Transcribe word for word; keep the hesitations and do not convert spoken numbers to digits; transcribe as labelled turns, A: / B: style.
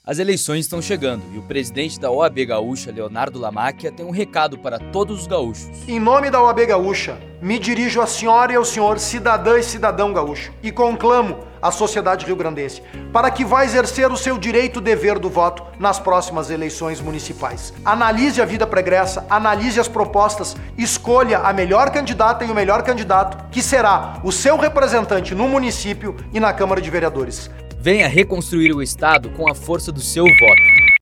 A: As eleições estão chegando e o presidente da O A B Gaúcha, Leonardo Lamacchia, tem um recado para todos os gaúchos.
B: Em nome da O A B Gaúcha, me dirijo à senhora e ao senhor, cidadã e cidadão gaúcho, e conclamo a sociedade rio-grandense para que vá exercer o seu direito dever do voto nas próximas eleições municipais. Analise a vida pregressa, analise as propostas, escolha a melhor candidata e o melhor candidato, que será o seu representante no município e na Câmara de Vereadores.
A: Venha reconstruir o Estado com a força do seu voto.